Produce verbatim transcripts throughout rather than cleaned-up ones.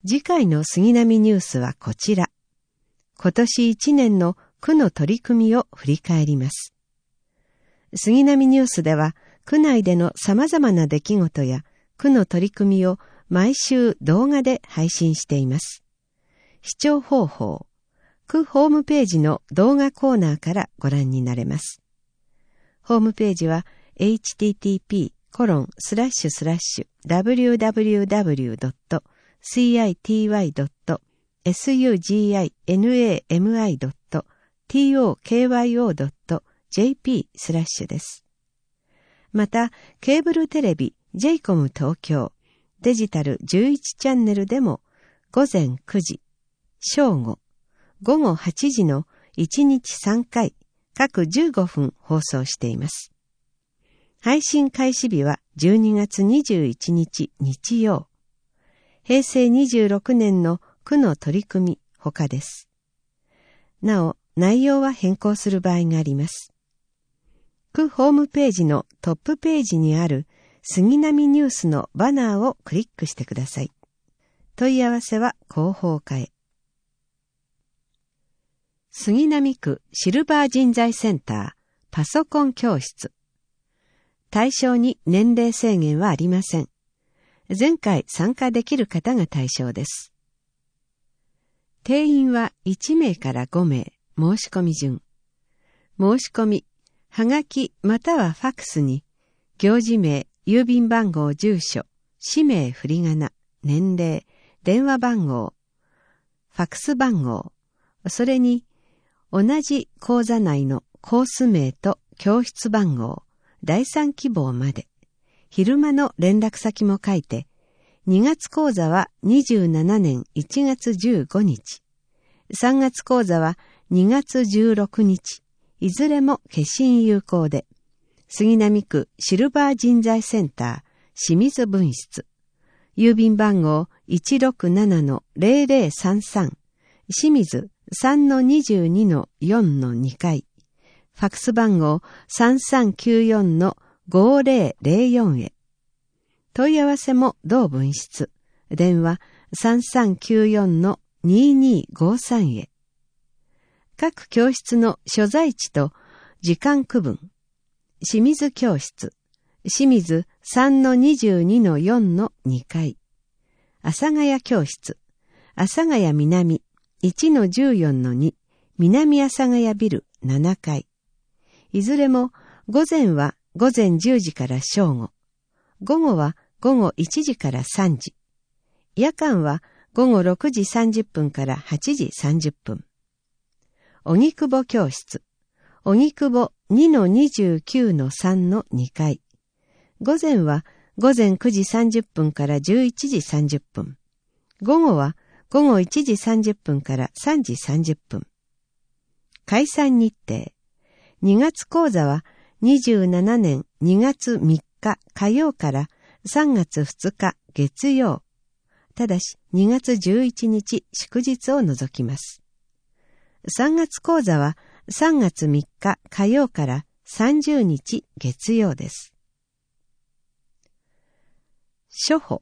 次回の杉並ニュースはこちら。今年一年の区の取り組みを振り返ります。杉並ニュースでは、区内での様々な出来事や区の取り組みを毎週動画で配信しています。視聴方法、区ホームページの動画コーナーからご覧になれます。ホームページは エイチティーティーピーコロンスラッシュスラッシュダブリューダブリューダブリュードットシーアイティーワイドットエスユージーアイエヌエーエムアイドットティーオーケーワイオードットジェーピースラッシュです。また、ケーブルテレビ ジェイコム 東京、デジタルじゅういちチャンネルでも午前くじ、正午、午後はちじのいちにちさんかい、各じゅうごふん放送しています。配信開始日はじゅうにがつにじゅういちにち日曜。へいせいにじゅうろくねんの区の取り組み他です。なお、内容は変更する場合があります。区ホームページのトップページにある杉並ニュースのバナーをクリックしてください。問い合わせは広報課へ。杉並区シルバー人材センターパソコン教室。対象に年齢制限はありません。前回参加できる方が対象です。定員はいちめいからごめい、申し込み順。申し込み、はがきまたはファクスに、行事名、郵便番号、住所、氏名、振り仮名、年齢、電話番号、ファクス番号、それに、同じ講座内のコース名と教室番号、第三希望まで、昼間の連絡先も書いて、にがつ講座はにじゅうななねんいちがつじゅうごにち、さんがつ講座はにがつじゅうろくにち、いずれも消印有効で、杉並区シルバー人材センター清水分室、郵便番号 いちろくななのゼロゼロさんさん、清水 さんのにじゅうにのよんのにかい、ファクス番号 さんさんきゅうよんのごゼロゼロよん へ。問い合わせも同分室、電話 さんさんきゅうよんのににごさん へ。各教室の所在地と時間区分。清水教室、清水 さんのにじゅうにのよんのにかい。阿佐ヶ谷教室、阿佐ヶ谷南 いちのじゅうよんのに、南阿佐ヶ谷ビルななかい。いずれも午前は午前じゅうじから正午、午後は午後いちじからさんじ、夜間は午後ろくじさんじゅっぷんからはちじさんじゅっぷん。荻窪教室、荻窪 にのにじゅうきゅうのさんのにかい。午前は午前くじさんじゅっぷんからじゅういちじさんじゅっぷん。午後は午後いちじさんじゅっぷんからさんじさんじゅっぷん。開催日程。にがつ講座はにじゅうななねんにがつみっか火曜からさんがつふつか月曜。ただしにがつじゅういちにち祝日を除きます。さんがつ講座はさんがつみっか火曜からさんじゅうにち月曜です。初歩。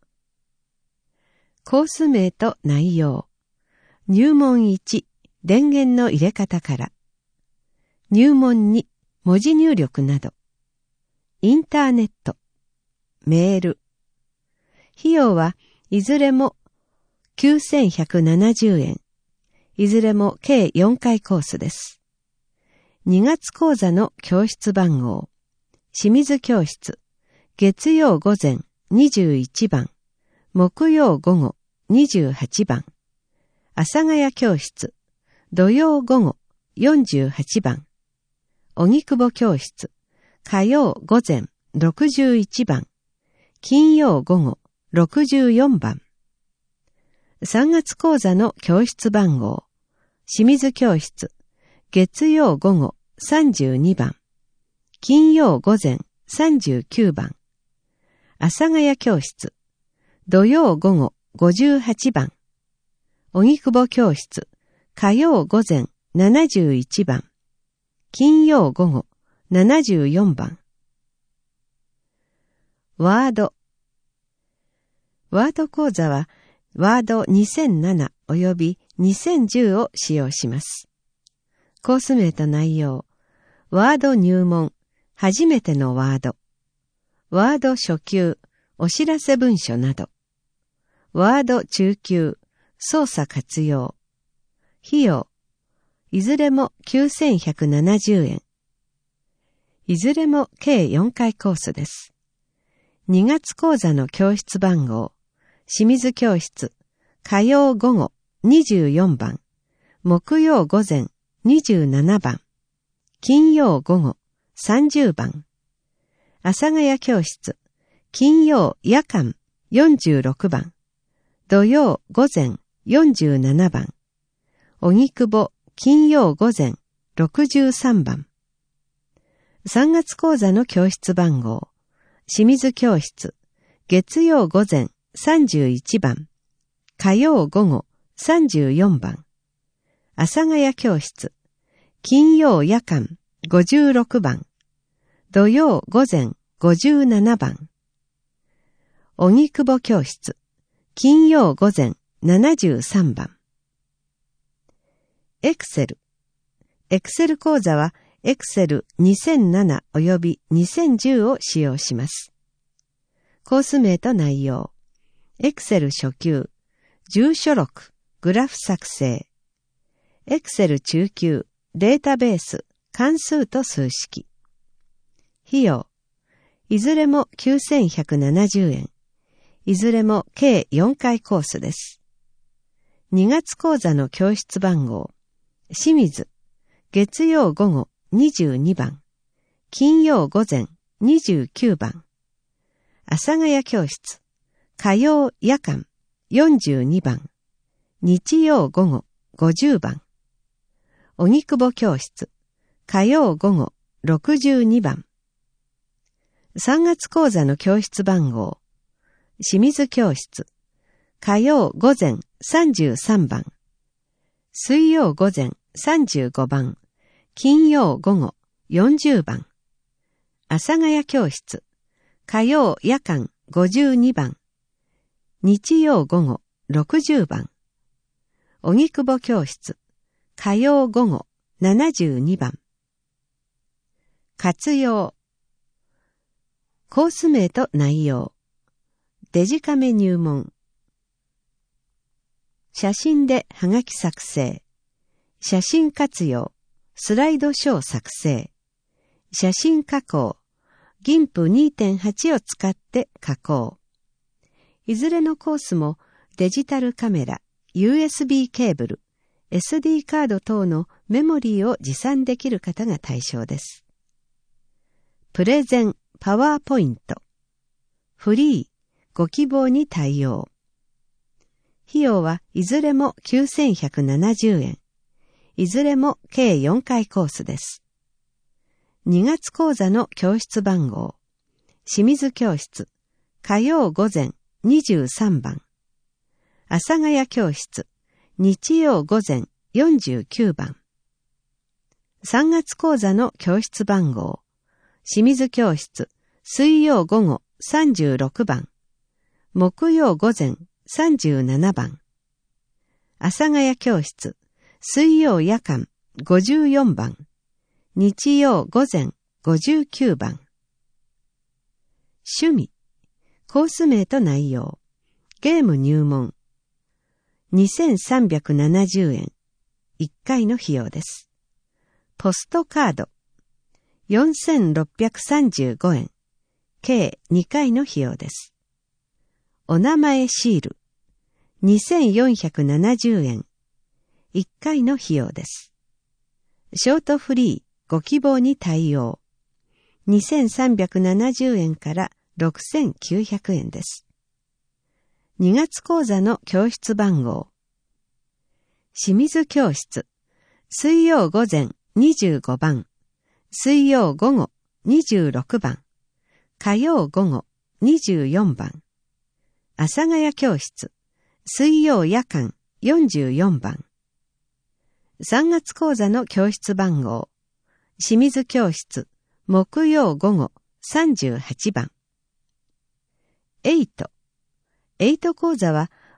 コース名と内容。入門いち、電源の入れ方から。入門に、文字入力など。インターネット。メール。費用はいずれもきゅうせんひゃくななじゅうえん。いずれも計よんかいコースです。にがつ講座の教室番号。清水教室。月曜午前にじゅういちばん。木曜午後にじゅうはちばん。阿佐ヶ谷教室。土曜午後よんじゅうはちばん。荻窪教室。火曜午前ろくじゅういちばん。金曜午後ろくじゅうよんばん。さんがつ講座の教室番号。清水教室。月曜午後さんじゅうにばん。金曜午前さんじゅうきゅうばん。阿佐ヶ谷教室。土曜午後ごじゅうはちばん。荻窪教室。火曜午前ななじゅういちばん。金曜午後ななじゅうよんばん。ワード。ワード講座はワードにせんななおよびにせんじゅうを使用します。コース名と内容、ワード入門、初めてのワード、ワード初級、お知らせ文書など、ワード中級、操作活用、費用、いずれもきゅうせんひゃくななじゅうえん。いずれも計よんかいコースです。にがつ講座の教室番号、清水教室、火曜午後にじゅうよんばん、木曜午前にじゅうななばん、金曜午後さんじゅうばん、阿佐ヶ谷教室、金曜夜間よんじゅうろくばん、土曜午前よんじゅうななばん、荻窪金曜午前ろくじゅうさんばん。さんがつ講座の教室番号、清水教室、月曜午前さんじゅういちばん、火曜午後さんじゅうよんばん、阿佐ヶ谷教室、金曜夜間ごじゅうろくばん、土曜午前ごじゅうななばん、荻窪教室、金曜午前ななじゅうさんばん。エクセル。エクセル講座はエクセルにせんななおよびにせんじゅうを使用します。コース名と内容。エクセル初級、住所録、グラフ作成。エクセル中級、データベース、関数と数式。費用。いずれもきゅうせんひゃくななじゅうえん。いずれも計よんかいコースです。にがつ講座の教室番号。清水、月曜午後にじゅうにばん、金曜午前にじゅうきゅうばん、阿佐ヶ谷教室、火曜夜間よんじゅうにばん、日曜午後ごじゅうばん、荻窪教室、火曜午後ろくじゅうにばん。さんがつ講座の教室番号、清水教室、火曜午前さんじゅうさんばん、水曜午前さんじゅうごばん、金曜午後よんじゅうばん、阿佐ヶ谷教室、火曜夜間ごじゅうにばん、日曜午後ろくじゅうばん、荻窪教室、火曜午後ななじゅうにばん。活用。コース名と内容。デジカメ入門。写真ではがき作成。写真活用。スライドショー作成。写真加工。ギンプ にてんはち を使って加工。いずれのコースもデジタルカメラ、ユーエスビー ケーブル、エスディー カード等のメモリーを持参できる方が対象です。プレゼン、パワーポイント。フリー、ご希望に対応。費用はいずれもきゅうせんひゃくななじゅうえん。いずれも計よんかいコースです。にがつ講座の教室番号。清水教室。火曜午前にじゅうさんばん。阿佐ヶ谷教室。日曜午前よんじゅうきゅうばん。さんがつ講座の教室番号。清水教室。水曜午後さんじゅうろくばん。木曜午前さんじゅうななばん。阿佐ヶ谷教室、水曜夜間ごじゅうよんばん。日曜午前ごじゅうきゅうばん。趣味、コース名と内容、ゲーム入門。にせんさんびゃくななじゅうえん、いっかいの費用です。ポストカード、よんせんろっぴゃくさんじゅうごえん、計にかいの費用です。お名前シール、にせんよんひゃくななじゅうえん、いっかいの費用です。ショートフリー、ご希望に対応、にせんさんびゃくななじゅうえんからろくせんきゅうひゃくえんです。にがつ講座の教室番号。清水教室、水曜午前にじゅうごばん、水曜午後にじゅうろくばん、火曜午後にじゅうよんばん。阿佐ヶ谷教室、水曜夜間よんじゅうよんばん。さんがつ講座の教室番号。清水教室、木曜午後さんじゅうはちばん。エイト。エイト講座は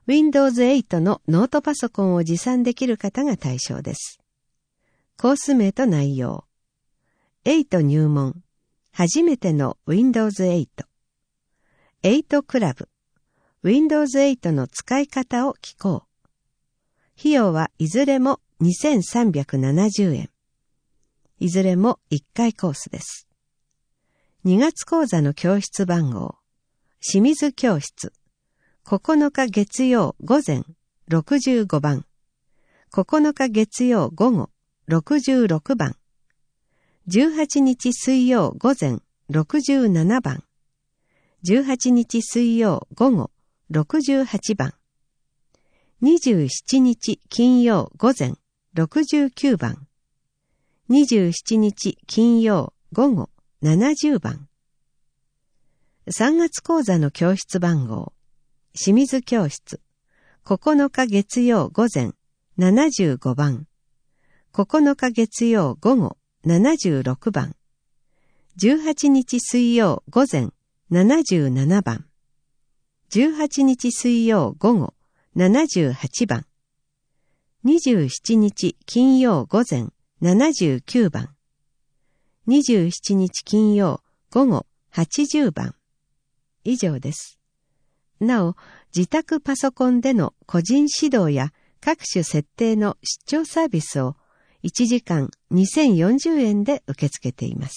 ウィンドウズエイト のノートパソコンを持参できる方が対象です。コース名と内容。エイト入門。初めての ウィンドウズエイト。エイト クラブ。ウィンドウズエイト の使い方を聞こう。費用はいずれもにせんさんびゃくななじゅうえん。いずれもいっかいコースです。にがつ講座の教室番号。清水教室。ここのか月曜午前ろくじゅうごばん。ここのか月曜午後ろくじゅうろくばん。じゅうはちにち水曜午前ろくじゅうななばん。じゅうはちにち水曜午後ろくじゅうはちばん。にじゅうしちにち金曜午前ろくじゅうきゅうばん。にじゅうしちにち金曜午後ななじゅうばん。さんがつ講座の教室番号。清水教室。ここのか月曜午前ななじゅうごばん。ここのか月曜午後ななじゅうろくばん。じゅうはちにち水曜午前ななじゅうななばん。じゅうはちにち水曜午後ななじゅうはちばん。にじゅうしちにち金曜午前ななじゅうきゅうばん。にじゅうしちにち金曜午後はちじゅうばん。以上です。なお、自宅パソコンでの個人指導や各種設定の出張サービスをいちじかんにせんよんじゅうえんで受け付けています。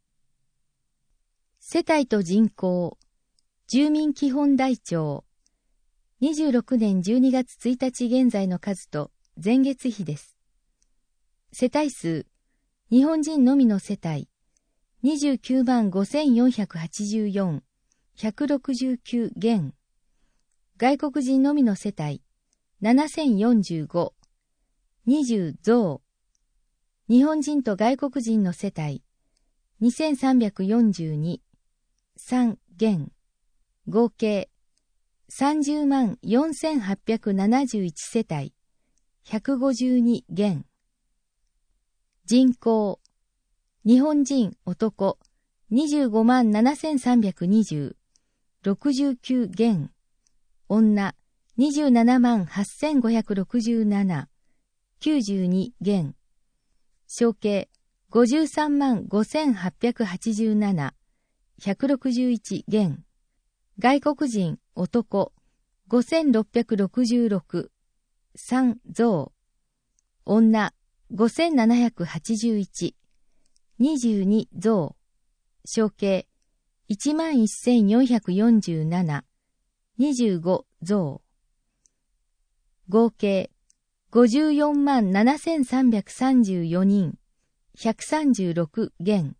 世帯と人口、住民基本台帳、にじゅうろくねんじゅうにがつついたち現在の数と前月比です。世帯数、日本人のみの世帯、にじゅうきゅうまんごせんよんひゃくはちじゅうよん、ひゃくろくじゅうきゅう現。外国人のみの世帯、ななせんよんじゅうご、にじゅう増。日本人と外国人の世帯、にせんさんびゃくよんじゅうに、さん減。合計、さんじゅうまんよんせんはっぴゃくななじゅういち世帯、ひゃくごじゅうに減。人口、日本人男、にじゅうごまんななせんさんびゃくにじゅう、ろくじゅうきゅう減。女、にじゅうななまんはっせんごひゃくろくじゅうなな、きゅうじゅうに減。合計、ごじゅうさんまんごせんはっぴゃくはちじゅうなな、ひゃくろくじゅういち減。外国人男、ごせんろっぴゃくろくじゅうろく、さん増。女、ごせんななひゃくはちじゅういち、にじゅうに増。合計、いちまんせんよんひゃくよんじゅうなな、にじゅうご増。合計、ごじゅうよんまんななせんさんびゃくさんじゅうよにん、ひゃくさんじゅうろく減。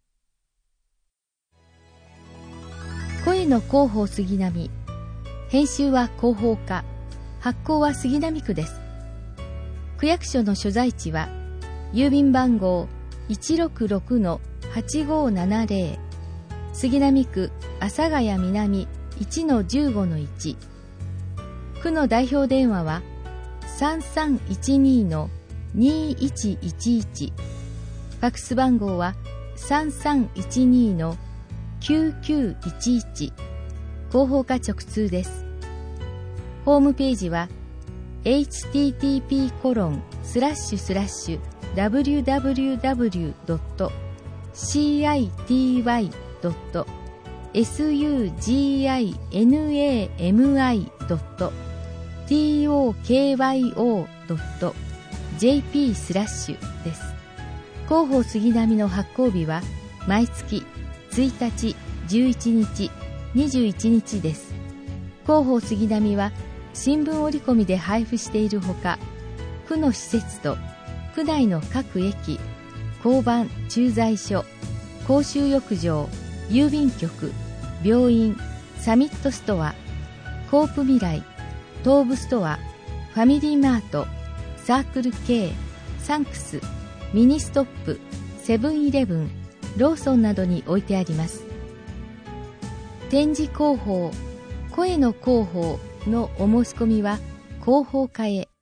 声の広報杉並。編集は広報課。発行は杉並区です。区役所の所在地は、郵便番号 いちろくろくのはちごななぜろ、杉並区阿佐ヶ谷南 いちのじゅうごのいち。区の代表電話はさんさんいちにのにいちいちいち。ファックス番号はさんさんいちにのきゅうきゅういちいち。広報課直通です。ホームページは エイチティーティーピーコロンスラッシュスラッシュダブリュダブリュダブリュドットシーアイティーワイドットエスユージーアイエヌエーエムアイドットティーオーケーワイオードットジェーピースラッシュです。広報杉並の発行日は毎月ついたち、じゅういちにち、にじゅういちにちです。広報杉並は新聞折り込みで配布しているほか、区の施設と区内の各駅、交番、駐在所、公衆浴場、郵便局、病院、サミットストア、コープ未来、東武ストア、ファミリーマート、サークル K、サンクス、ミニストップ、セブンイレブン、ローソンなどに置いてあります。展示広報、声の広報のお申し込みは広報課へ。